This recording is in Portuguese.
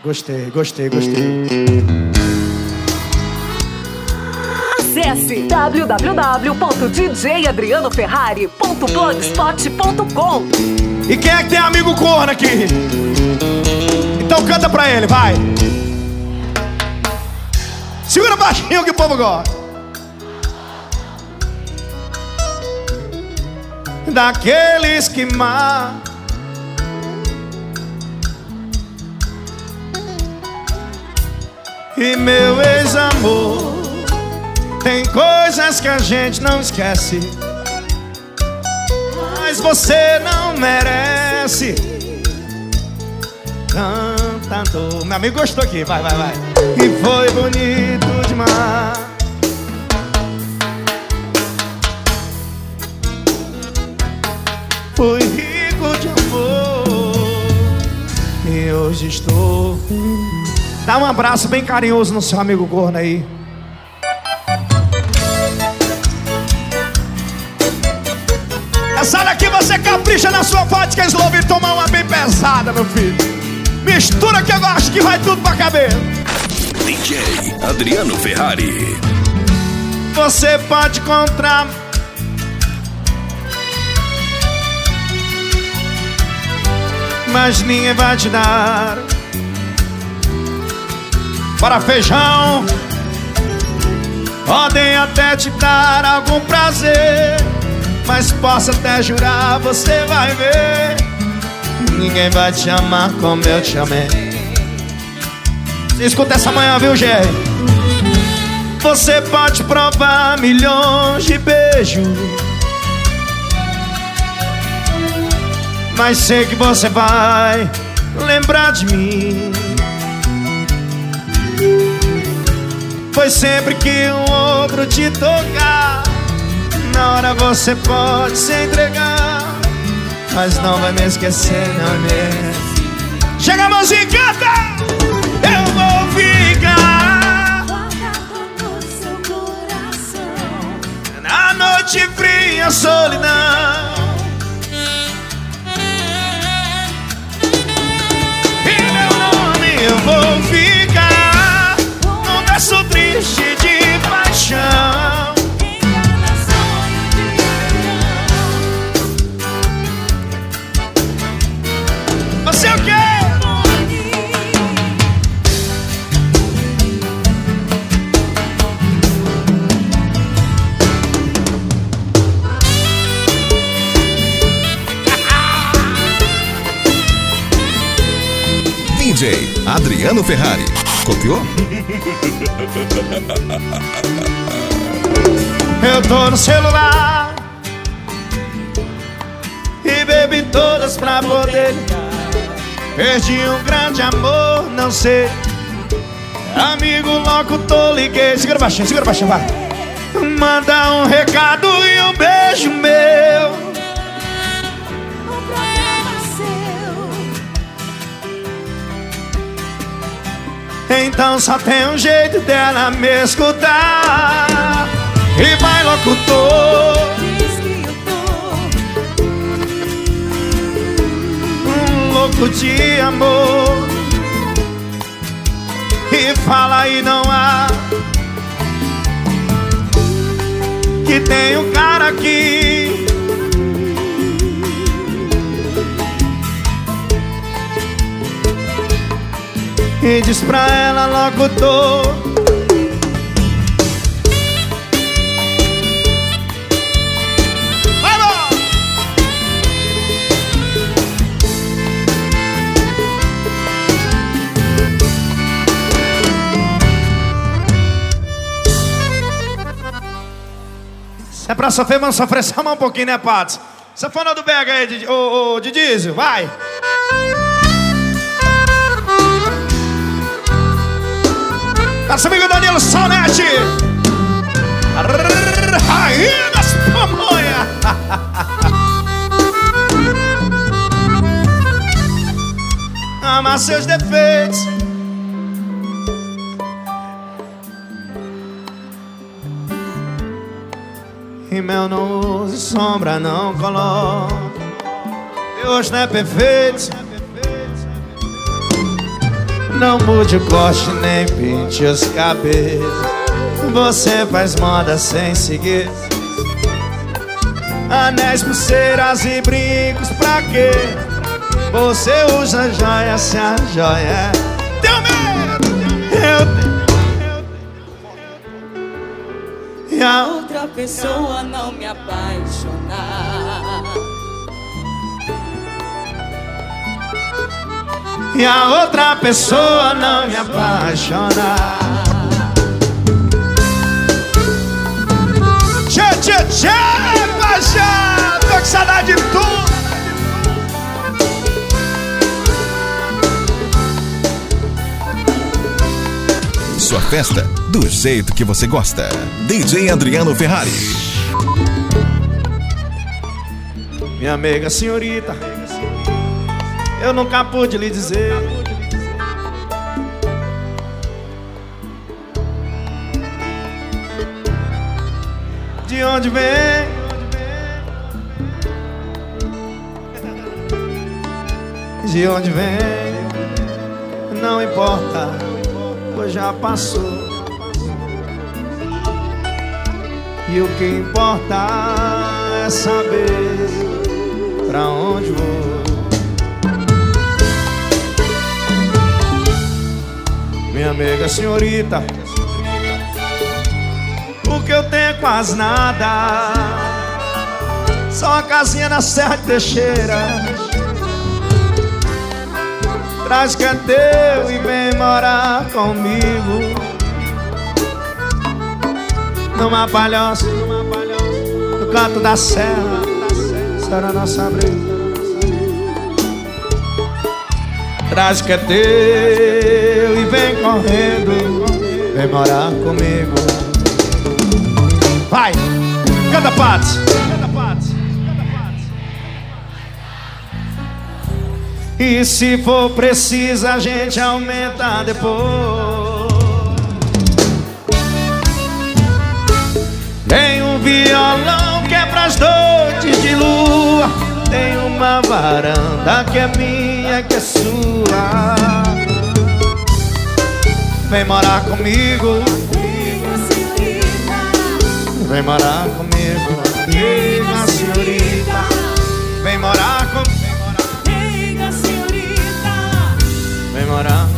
Gostei. Acesse www.djadrianoferrari.blogspot.com. E quem é que tem amigo corno aqui? Então canta pra ele, vai. Segura baixinho que o povo gosta. Daqueles que matam. E meu ex-amor, tem coisas que a gente não esquece, mas você não merece tanta dor. Meu amigo gostou aqui, vai. E foi bonito demais. Fui rico de amor e hoje estou. Dá um abraço bem carinhoso no seu amigo corno aí. Essa daqui você capricha na sua vodka Slow e tomar uma bem pesada, meu filho. Mistura que eu acho que vai tudo pra cabeça. DJ Adriano Ferrari. Você pode encontrar mas ninguém vai te dar. Para feijão, podem até te dar algum prazer, mas posso até jurar, você vai ver, ninguém vai te amar como eu te amei. Você escuta essa manhã, viu, Gê? Você pode provar milhões de beijos, mas sei que você vai lembrar de mim. Foi sempre que um ombro te tocar, na hora você pode se entregar, mas não vai me esquecer, não mesmo. Chega a mãozinha e canta! Eu vou ficar guardado no seu coração, na noite fria, solidão. E meu nome eu vou ficar num verso triste de paixão. Você o quê? DJ Adriano Ferrari. Copiou? Eu tô no celular e bebi todas pra poder ligar. Perdi um grande amor, não sei. Amigo locutor, liguei. Segura baixinho, vai. Manda um recado e um beijo meu. Então só tem um jeito dela me escutar. E vai, locutor, diz que eu tô um louco de amor. E fala aí, não há, que tem um cara aqui. E diz pra ela, locutor, vamos! Se é pra sofrer, vamos sofrer só um pouquinho, né, Patos? Sanfona do Bega aí, de Diesel, vai! Nosso amigo Danilo Salnete, rainha das pamonhas. Ama seus defeitos, e mel não use, sombra não coloque. Meu rosto não é perfeito, Não mude o corte nem pinte os cabelos. Você faz moda sem seguir. Anéis, pulseiras e brincos, pra quê? Você usa joia se a joia é teu medo. Eu tenho. E a outra pessoa não me apaixonar. E a outra pessoa não me apaixonar. Tchê, tchê, tchê, paixão. Tô com saudade de tudo. Sua festa do jeito que você gosta. DJ Adriano Ferrari. Minha amiga senhorita, eu nunca pude lhe dizer de onde vem, de onde vem, não importa, pois já passou. E o que importa é saber pra onde vou. Minha amiga senhorita, o que eu tenho é quase nada, só uma casinha na Serra de Teixeira. Traz que é teu e vem morar comigo numa palhoça, no canto da serra. Será a nossa briga. Traz que é teu e vem correndo, vem morar comigo. Vai, canta Pats. E se for preciso a gente aumenta depois. Tem um violão que é pras noites de lua. Tem uma varanda que é minha, que é sua. Vem morar comigo, vem morar comigo, amiga senhorita. Vem morar comigo, Amiga senhorita, vem morar.